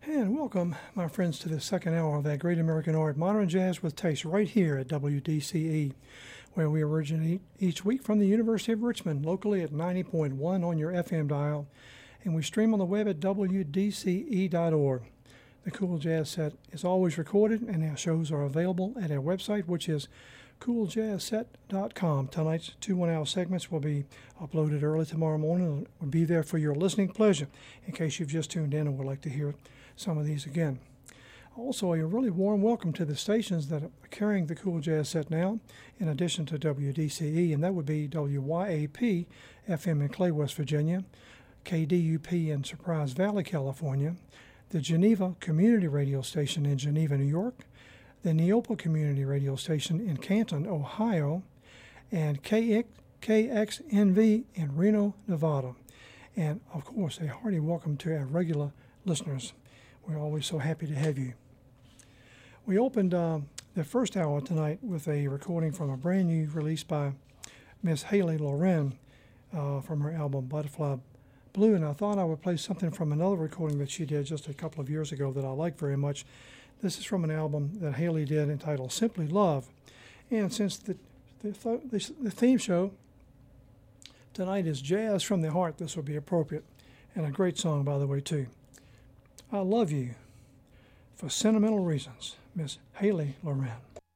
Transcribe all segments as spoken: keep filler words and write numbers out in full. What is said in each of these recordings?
And welcome, my friends, to the second hour of that great American art, Modern Jazz with Taste, right here at W D C E, where we originate each week from the University of Richmond, locally at ninety point one on your F M dial, and we stream on the web at W D C E dot org. The Cool Jazz Set is always recorded, and our shows are available at our website, which is cool jazz set dot com. Tonight's two one-hour segments will be uploaded early tomorrow morning. It will be there for your listening pleasure in case you've just tuned in and would like to hear some of these again. Also, a really warm welcome to the stations that are carrying the Cool Jazz Set now, in addition to W D C E, and that would be W Y A P F M in Clay, West Virginia, K D U P in Surprise Valley, California, the Geneva Community Radio Station in Geneva, New York, the Neopa Community Radio Station in Canton, Ohio, and K X N V in Reno, Nevada. And, of course, a hearty welcome to our regular listeners. We're always so happy to have you. We opened uh, the first hour tonight with a recording from a brand new release by Miss Haley Loren uh, from her album Butterfly Blue, and I thought I would play something from another recording that she did just a couple of years ago that I like very much. This is from an album that Haley did entitled Simply Love, and since the the, th- the theme show tonight is Jazz from the Heart, this will be appropriate, and a great song, by the way, too. I Love You for Sentimental Reasons, Miss Haley Loren.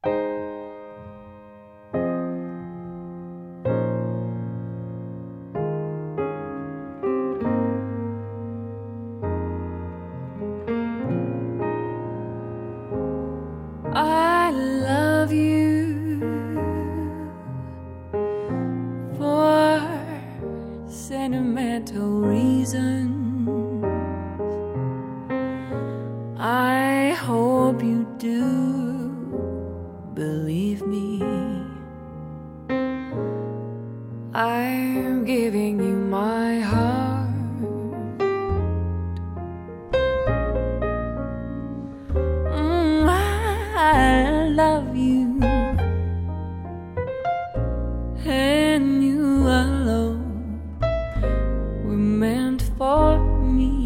I love you for sentimental reasons. I hope you do believe me. I'm giving you my heart. Mm, I love you, and you alone were meant for me.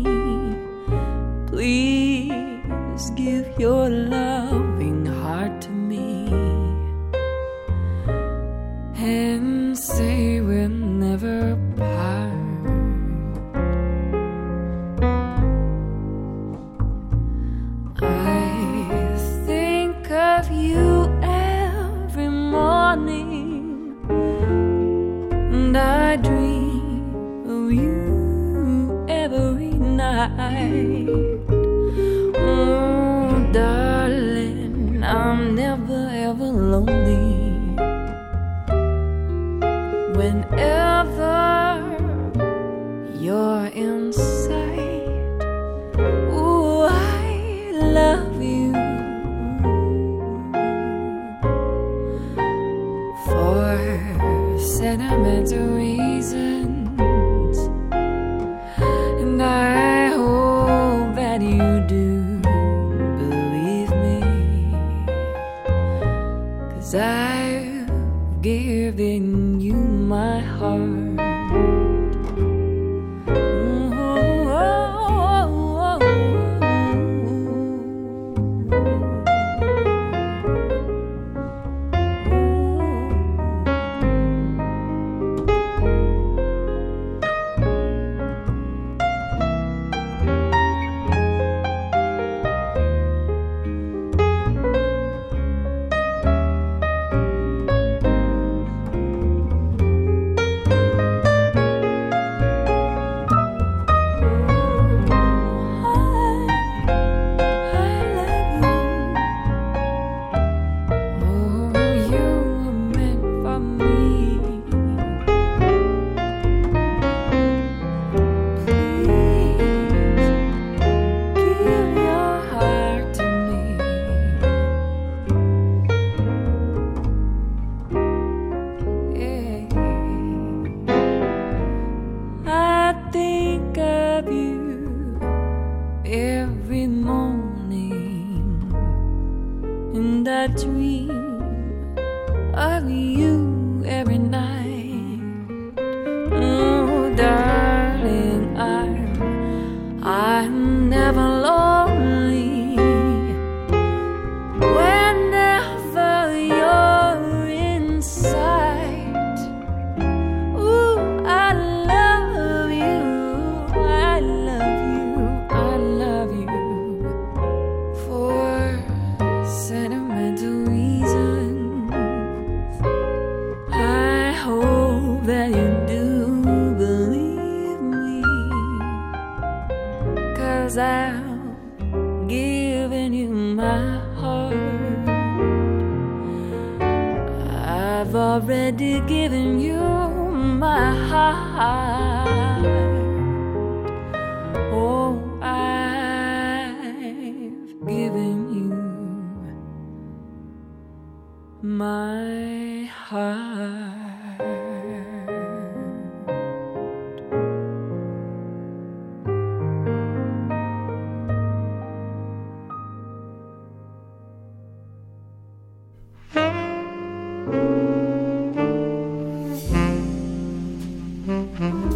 Please give your loving heart to me and say we'll never part. I think of you every morning, and I dream of you every night. Oh, darling, I'm never ever lonely. Whenever you're in sight, ooh, I love you for sentimental reasons, and I hope that you do believe me, 'cause I've given you my heart. Darling, I'm, I'm never lonely. 'cause I've given you my heart. I've already given you my heart. Oh, I've given you my heart. Mm-hmm.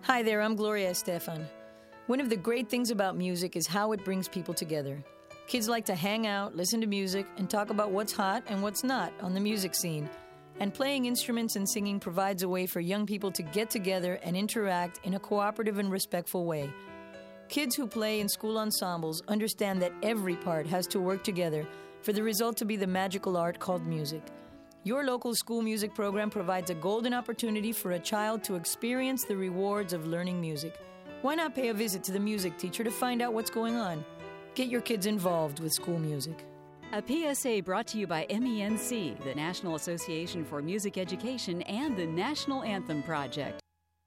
Hi there, I'm Gloria Estefan. One of the great things about music is how it brings people together. Kids like to hang out, listen to music, and talk about what's hot and what's not on the music scene. And playing instruments and singing provides a way for young people to get together and interact in a cooperative and respectful way. Kids who play in school ensembles understand that every part has to work together for the result to be the magical art called music. Your local school music program provides a golden opportunity for a child to experience the rewards of learning music. Why not pay a visit to the music teacher to find out what's going on? Get your kids involved with school music. A P S A brought to you by M E N C, the National Association for Music Education, and the National Anthem Project.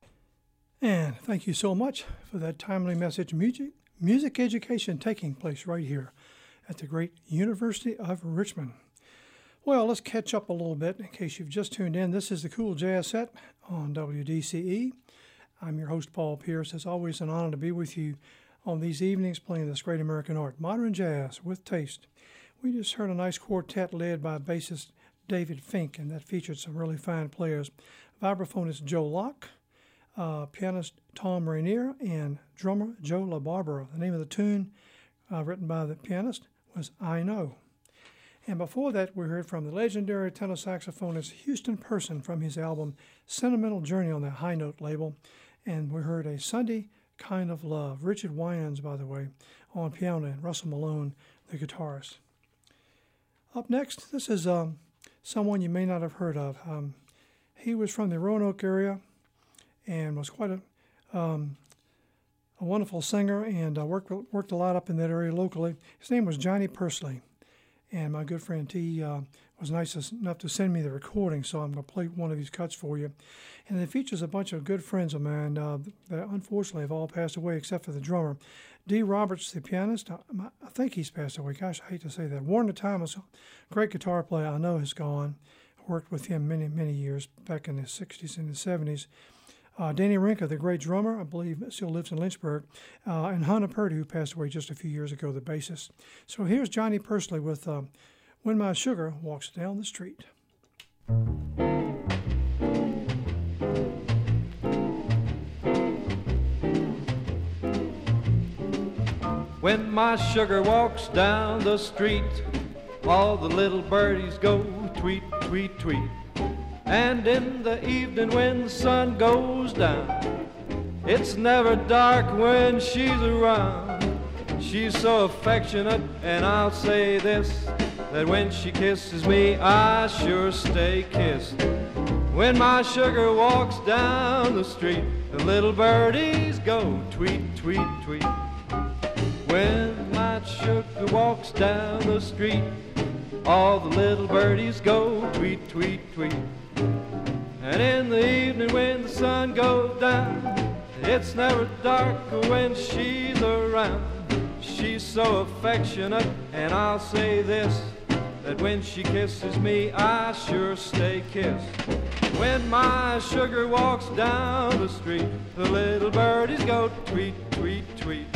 And thank you so much for that timely message. Music, music education taking place right here at the great University of Richmond. Well, let's catch up a little bit in case you've just tuned in. This is the Cool Jazz Set on W D C E. I'm your host, Paul Pierce. It's always an honor to be with you on these evenings playing this great American art, modern jazz with taste. We just heard a nice quartet led by bassist David Fink, and that featured some really fine players. Vibraphonist Joe Locke, uh, pianist Tom Rainier, and drummer Joe LaBarbera. The name of the tune, uh, written by the pianist, was I Know. And before that, we heard from the legendary tenor saxophonist Houston Person from his album Sentimental Journey on the High Note label. And we heard A Sunday Kind of Love. Richard Wyans, by the way, on piano, and Russell Malone, the guitarist. Up next, this is um, someone you may not have heard of. Um, he was from the Roanoke area and was quite a, um, a wonderful singer, and uh, worked, worked a lot up in that area locally. His name was Johnny Pursley. And my good friend T uh, was nice enough to send me the recording, so I'm going to play one of these cuts for you. And it features a bunch of good friends of mine uh, that unfortunately have all passed away except for the drummer. Dee Roberts, the pianist, I, I think he's passed away. Gosh, I hate to say that. Warner Thomas, great guitar player, I know has gone. I worked with him many, many years back in the sixties and the seventies. Uh, Danny Rinka, the great drummer, I believe still lives in Lynchburg, uh, and Hunter Purdy, who passed away just a few years ago, the bassist. So here's Johnny Pursley with uh, When My Sugar Walks Down the Street. When my sugar walks down the street, all the little birdies go tweet, tweet, tweet. And in the evening when the sun goes down, it's never dark when she's around. She's so affectionate, and I'll say this, that when she kisses me, I sure stay kissed. When my sugar walks down the street, the little birdies go tweet, tweet, tweet. When my sugar walks down the street, all the little birdies go tweet, tweet, tweet. And in the evening when the sun goes down, it's never dark when she's around. She's so affectionate, and I'll say this, that when she kisses me, I sure stay kissed. When my sugar walks down the street, the little birdies go tweet, tweet, tweet.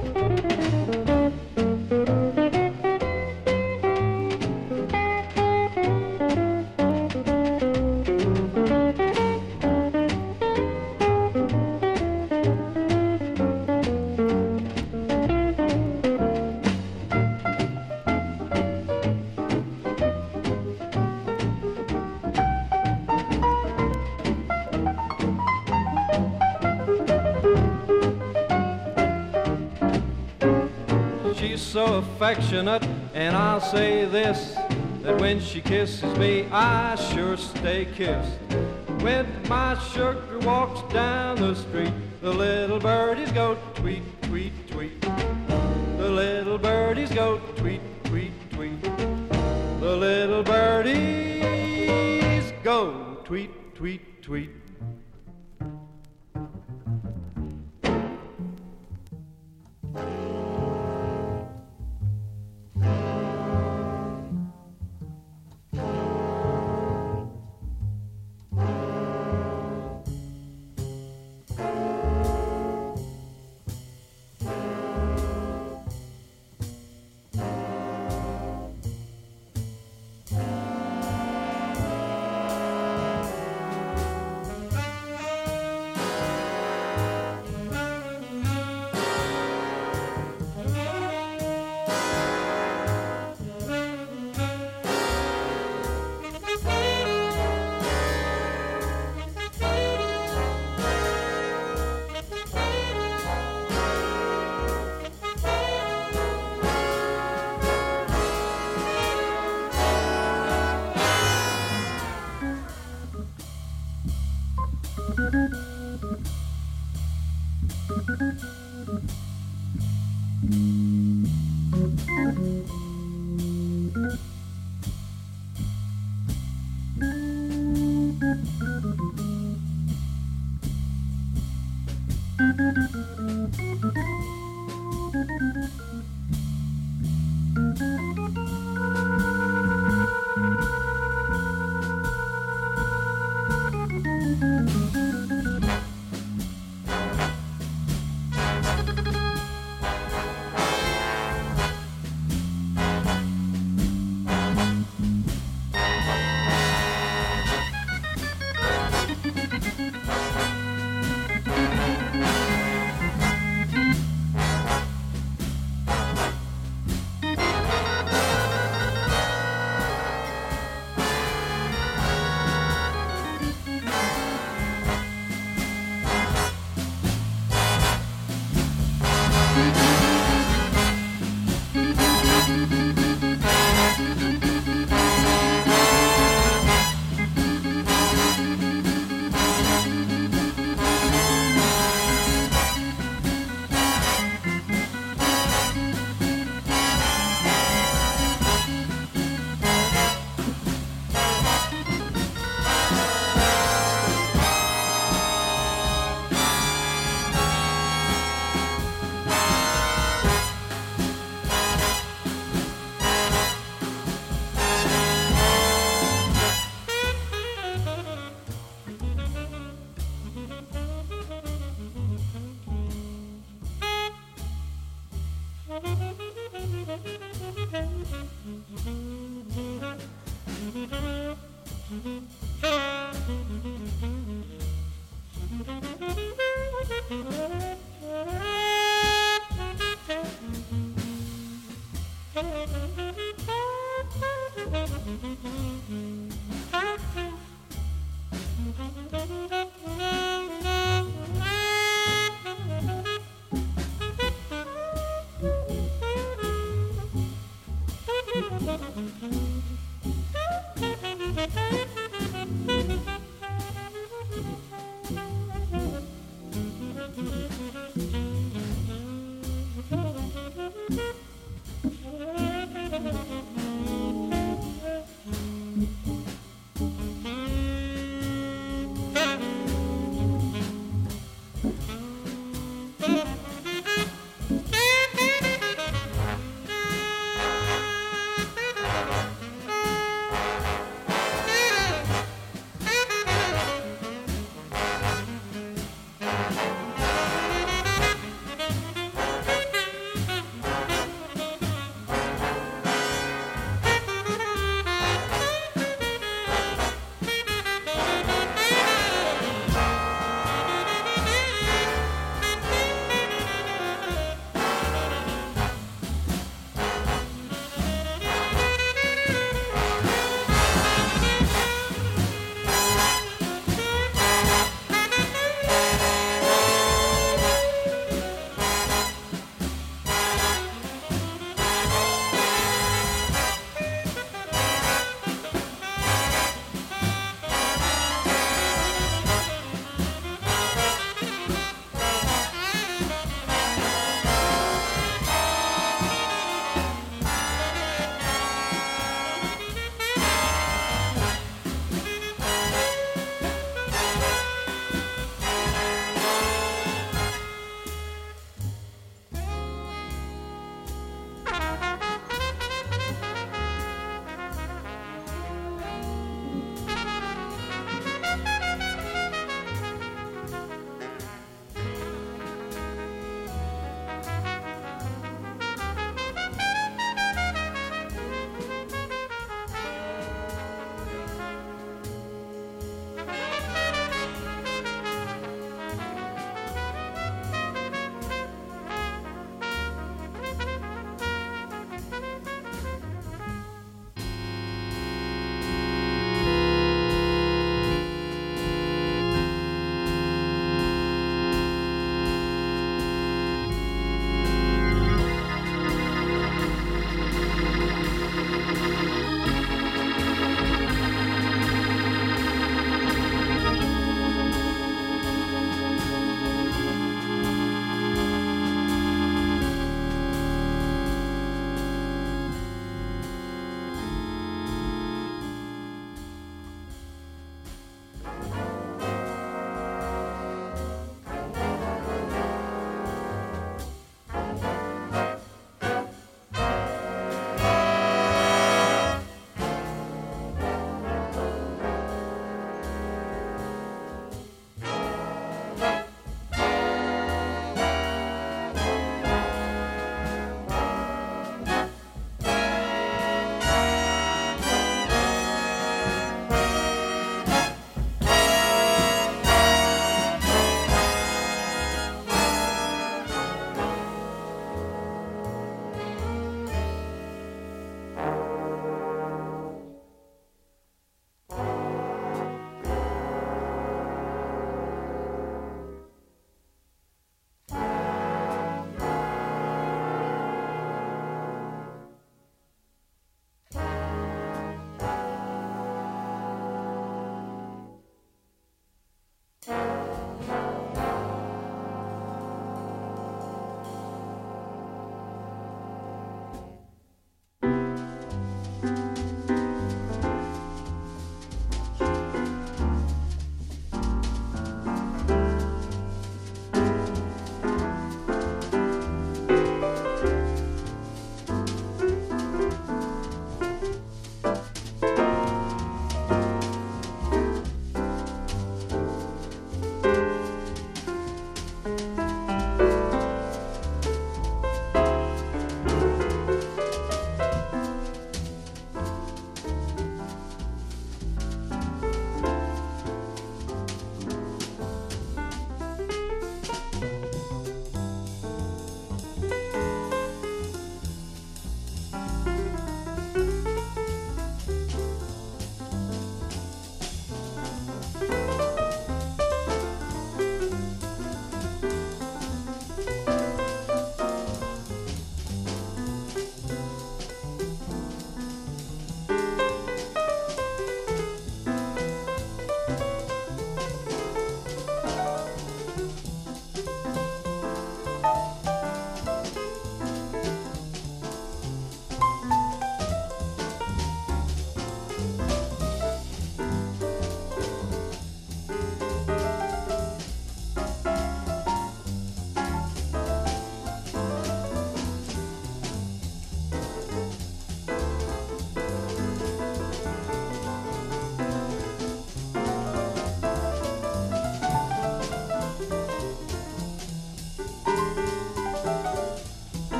So affectionate, and I'll say this, that when she kisses me, I sure stay kissed. When my sugar walks down the street, the little birdies go tweet, tweet, tweet. The little birdies go tweet, tweet, tweet. The little birdies go tweet, tweet, tweet.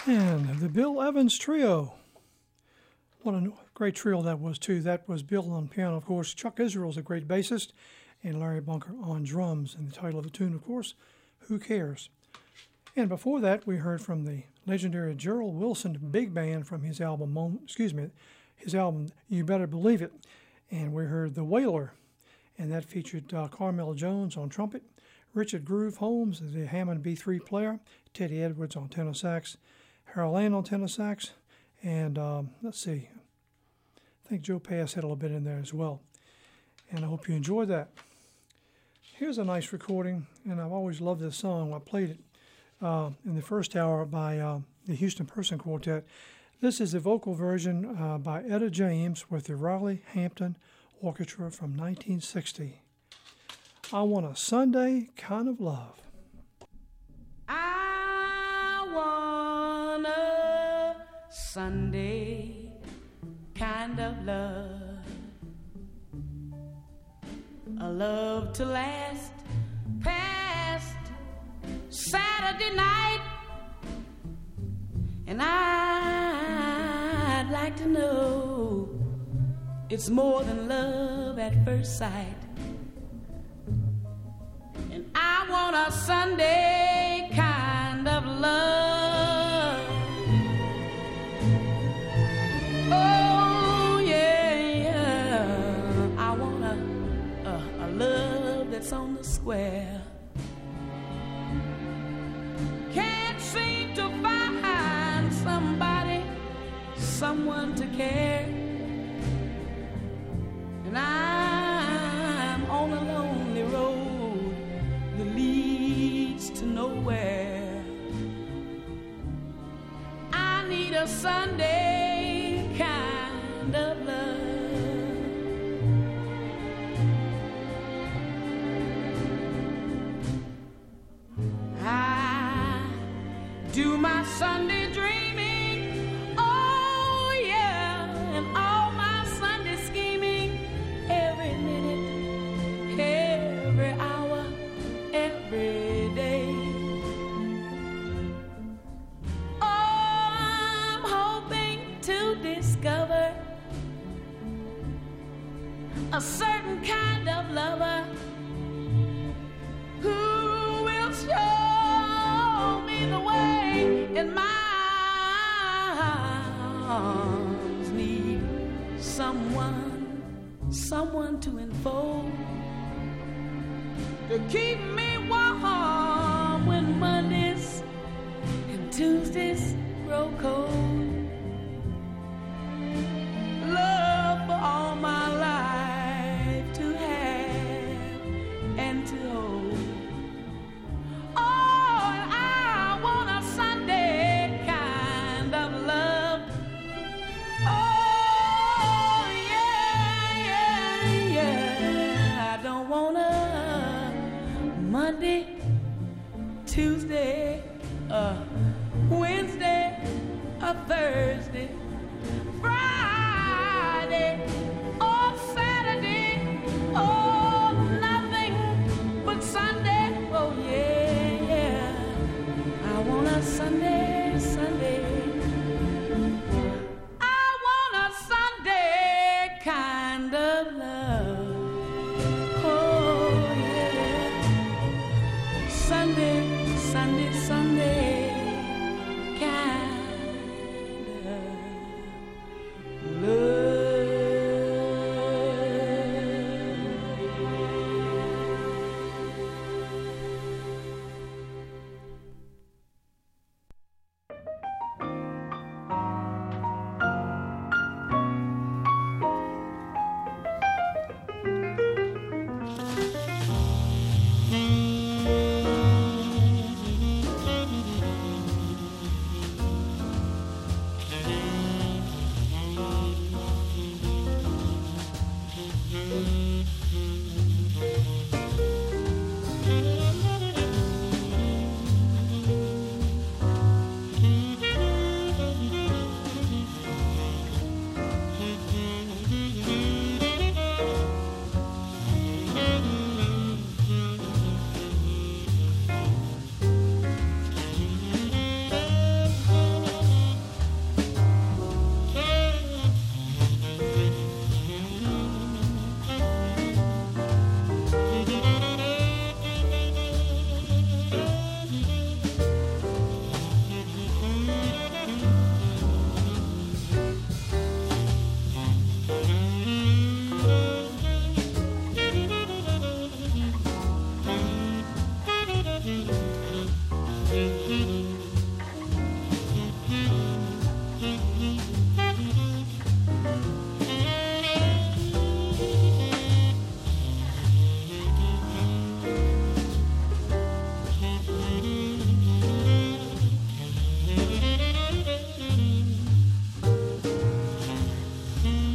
And the Bill Evans Trio. What a great trio that was, too. That was Bill on piano, of course. Chuck Israel's a great bassist, and Larry Bunker on drums. And the title of the tune, of course, Who Cares? And before that, we heard from the legendary Gerald Wilson Big Band from his album, excuse me, his album, You Better Believe It. And we heard The Wailer, and that featured uh, Carmel Jones on trumpet, Richard Groove Holmes, the Hammond B three player, Teddy Edwards on tenor sax, Harold Land on tenor sax, and um, let's see, I think Joe Pass had a little bit in there as well. And I hope you enjoyed that. Here's a nice recording, and I've always loved this song. I played it uh, in the first hour by uh, the Houston Person Quartet. This is the vocal version uh, by Etta James with the Raleigh Hampton Orchestra from nineteen sixty. I Want a Sunday Kind of Love. I want a Sunday kind of love, a love to last past Saturday night, and I'd like to know it's more than love at first sight. And I want a Sunday kind of love. Oh yeah, yeah. I want a, a, a love that's on the square. Can't seem to find somebody, someone to care. And I'm on a lonely road that leads to nowhere. I need a Sunday kind of love. I do my Sunday dreaming, oh yeah, and all my Sunday scheming, every minute, every hour, every day. Oh, I'm hoping to discover a certain kind of lover who will show me the way, and my arms need someone, someone to enfold, to keep me warm when Mondays and Tuesdays grow cold. Love for all my life to have and to hold. Oh, and I want a Sunday kind of love. Oh, yeah, yeah, yeah. I don't want a Monday, Tuesday, uh, Wednesday, a Thursday, Friday, or Saturday, oh, nothing but Sunday. Oh, yeah, yeah. I want a Sunday, Sunday. I want a Sunday kind of love. Oh, yeah. Sunday, Sunday, Sunday kind of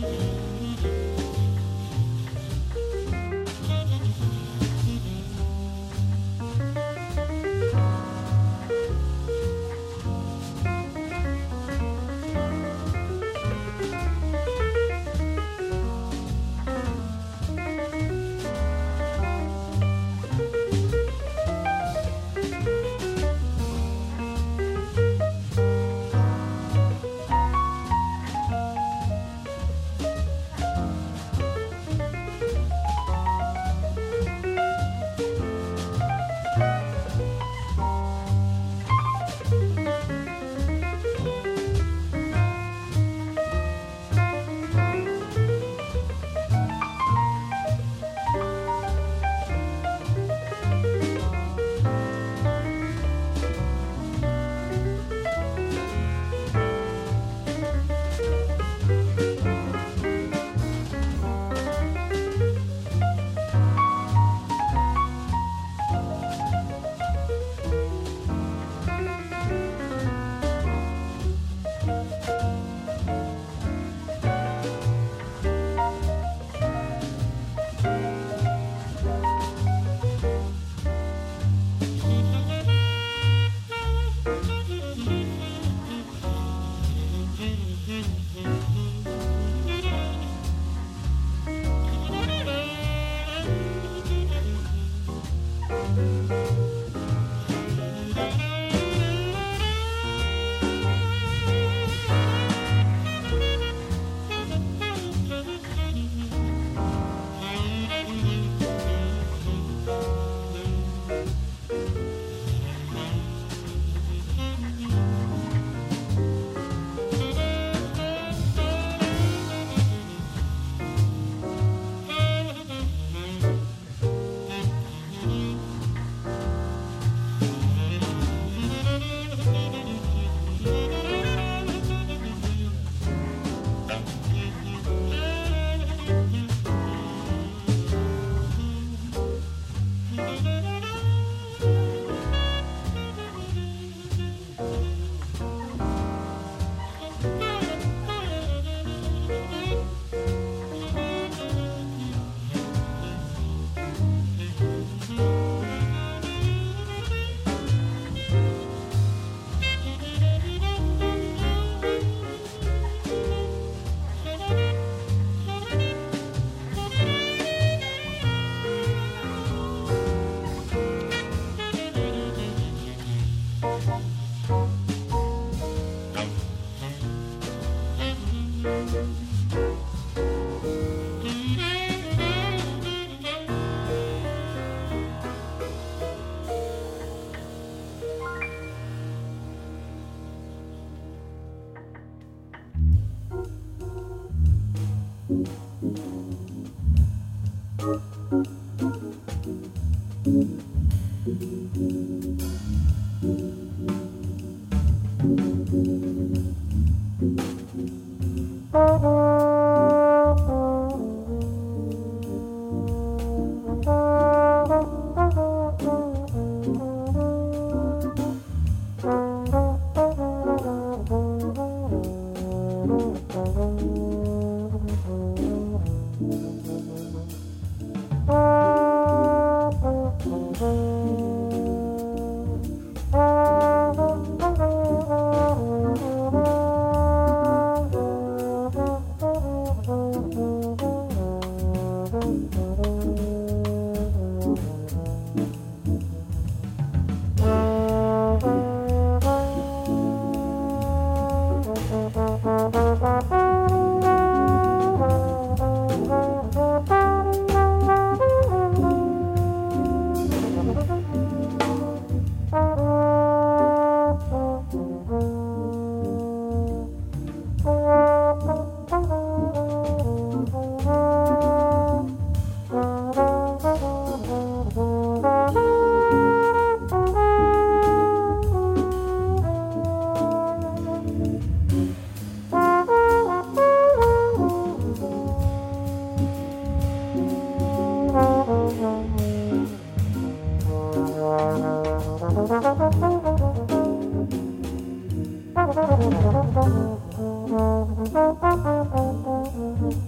Thank you.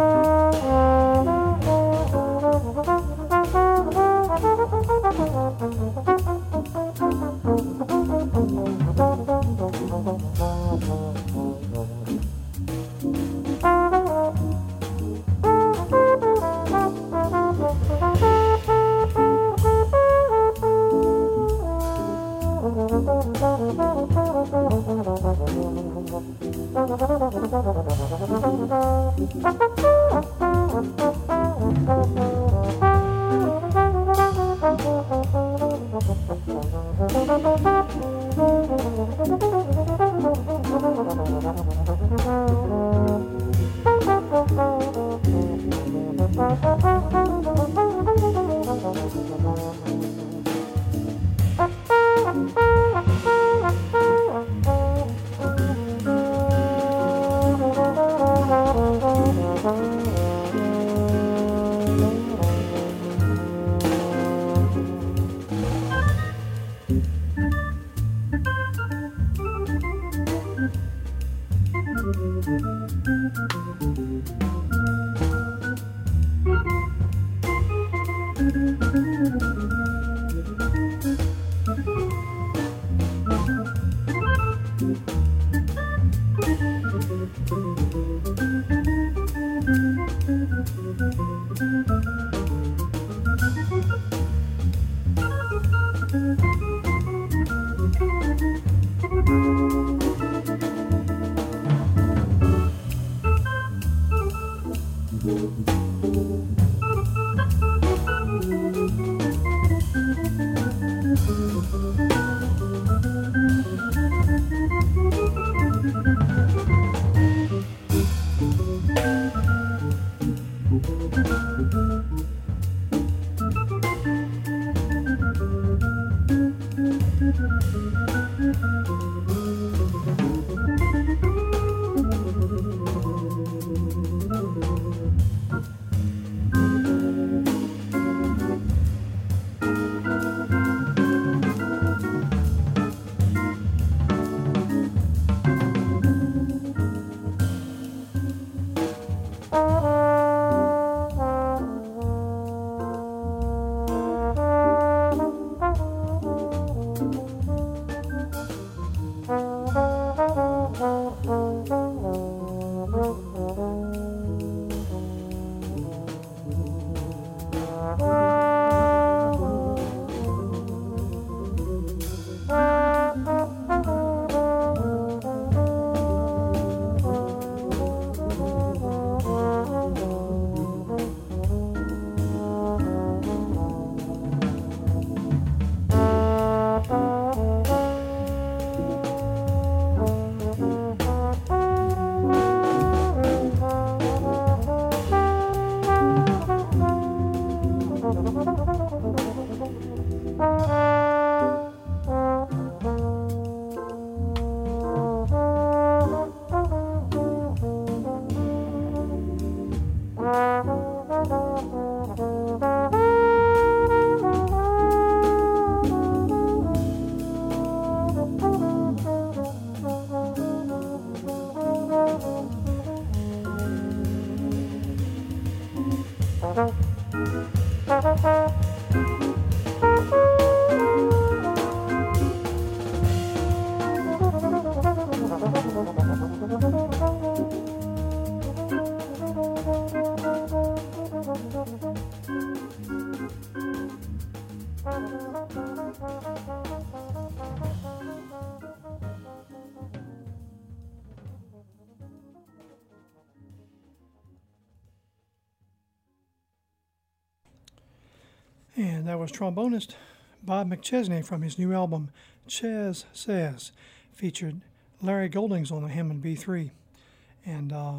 And that was trombonist Bob McChesney from his new album, Chaz Says, featured Larry Goldings on the Hammond B three, and uh,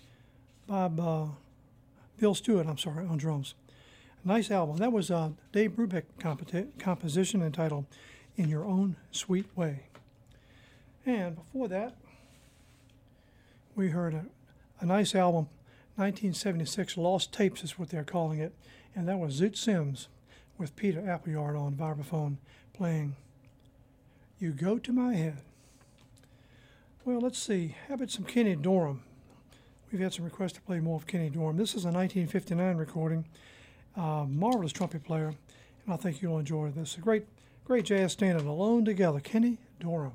Bob, uh, Bill Stewart, I'm sorry, on drums. Nice album. That was a Dave Brubeck compo- composition entitled In Your Own Sweet Way. And before that, we heard a, a nice album, nineteen seventy-six Lost Tapes is what they're calling it, and that was Zoot Sims with Peter Appleyard on vibraphone playing You Go to My Head. Well, let's see. How about some Kenny Dorham? we've had some requests to play more of Kenny Dorham. This is a nineteen fifty-nine recording. Uh, marvelous trumpet player, and I think you'll enjoy this. A great, great jazz standard, Alone Together, Kenny Dorham.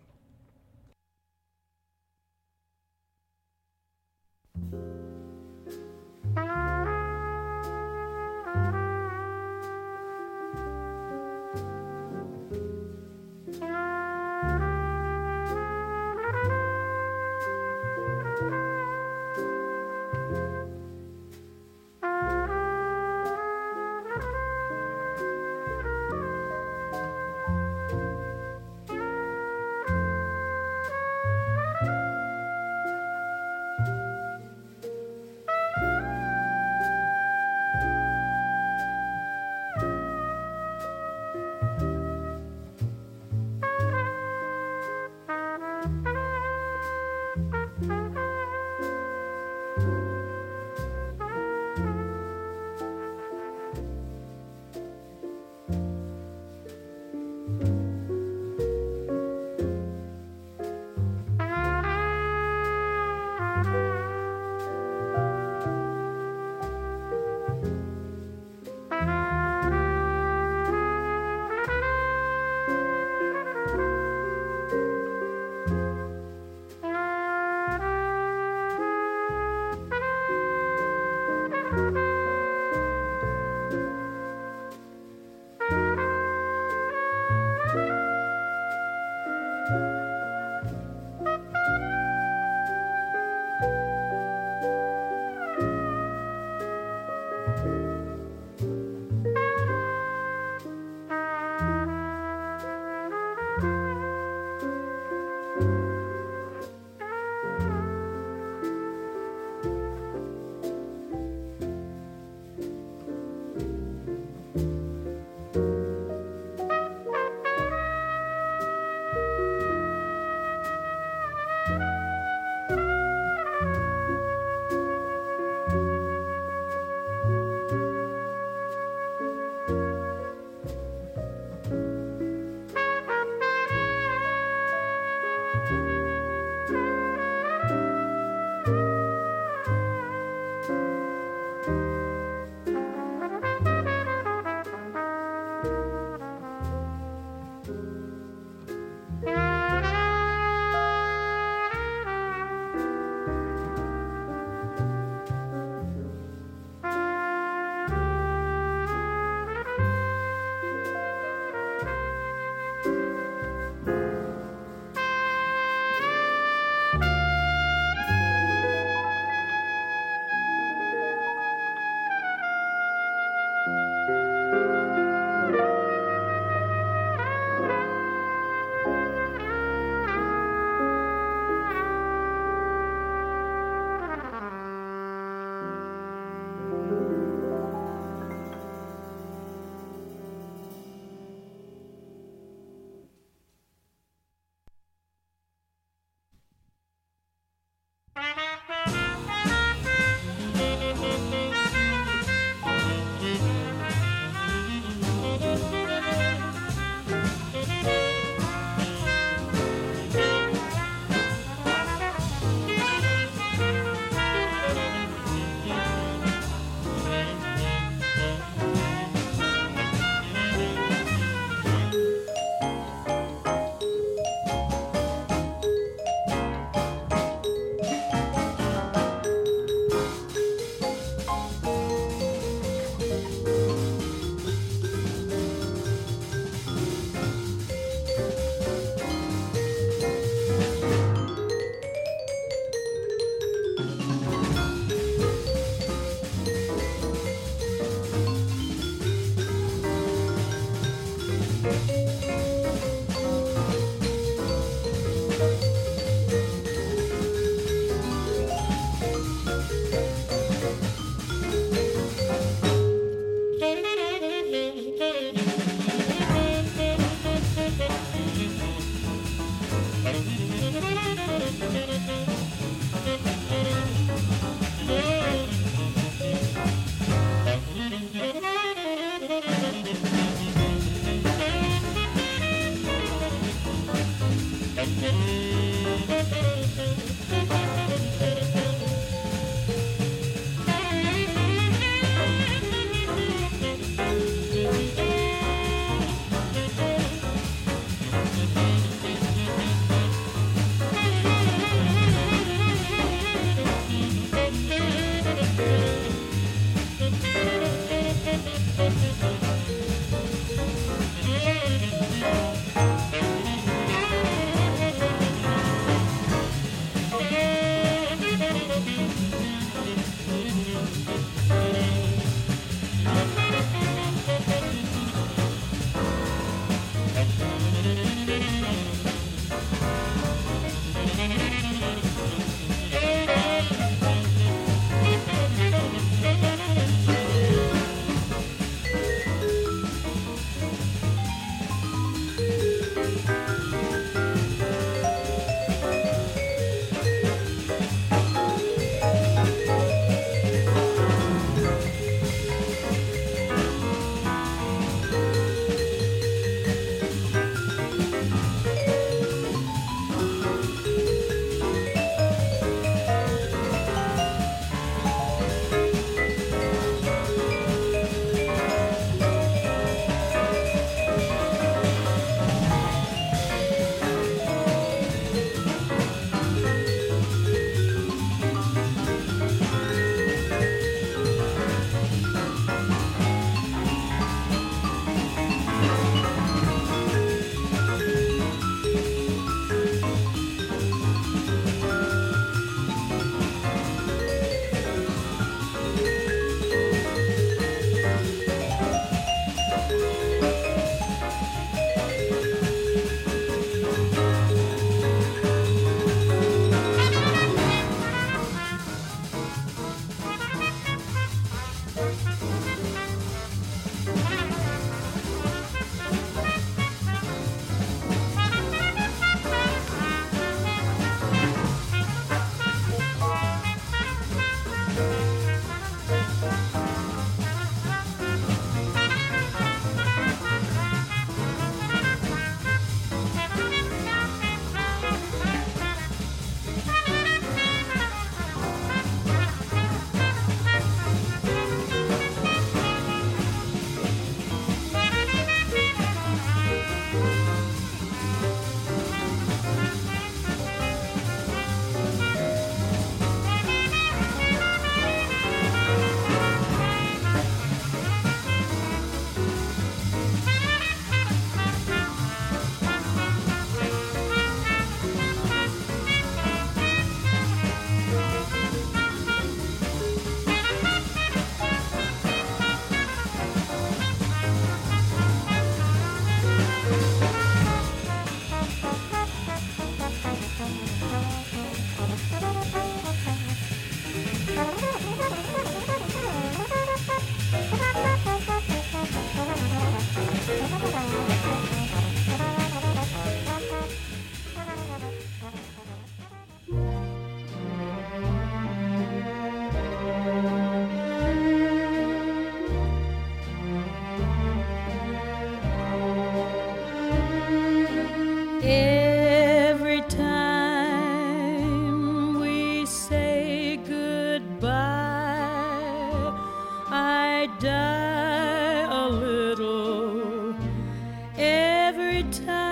die a little every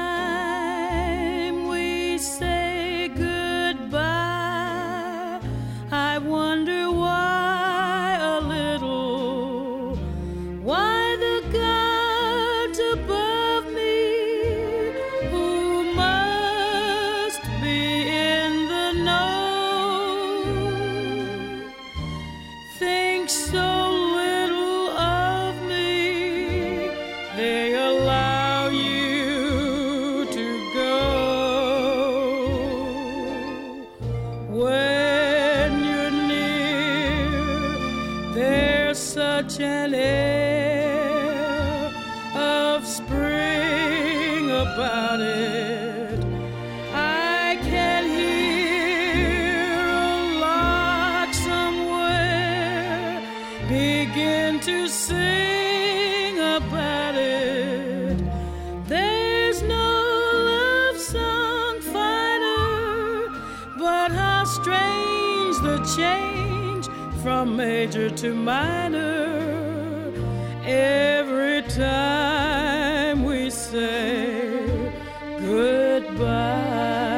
time we say goodbye. I wonder why a little, why the gods above me, who must be in the know, think so little of me, they allow you to go. When you're near, there's such an air of spring about it. I can hear a lark somewhere begin to sing about it. There's no love song finer, but how strange the change from major to minor every time we say goodbye.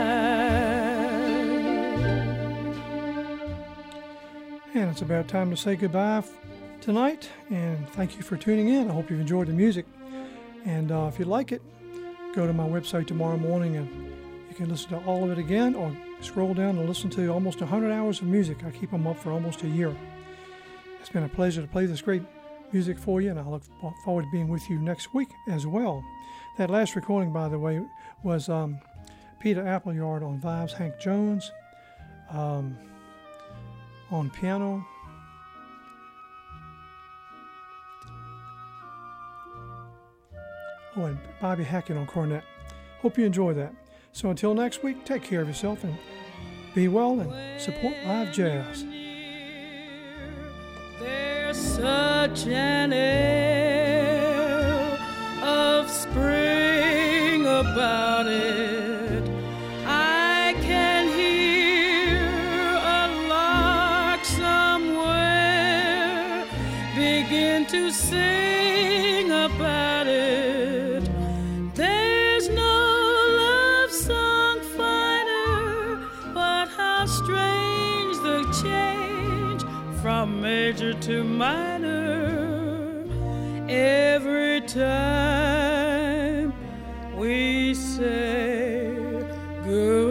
And it's about time to say goodbye f- tonight. And thank you for tuning in. I hope you've enjoyed the music. And uh, if you like it, go to my website tomorrow morning and you can listen to all of it again, or scroll down and listen to almost one hundred hours of music. I keep them up for almost a year. It's been a pleasure to play this great music for you, and I look f- forward to being with you next week as well. That last recording, by the way, was um, Peter Appleyard on vibes, Hank Jones um, on piano, oh, and Bobby Hackett on cornet. Hope you enjoy that. So until next week, take care of yourself and be well and support live jazz. There's such an air of spring about it. I can hear a lark somewhere begin to sing about it. There's no love song finer, but how strange the change from major to minor every time we say good.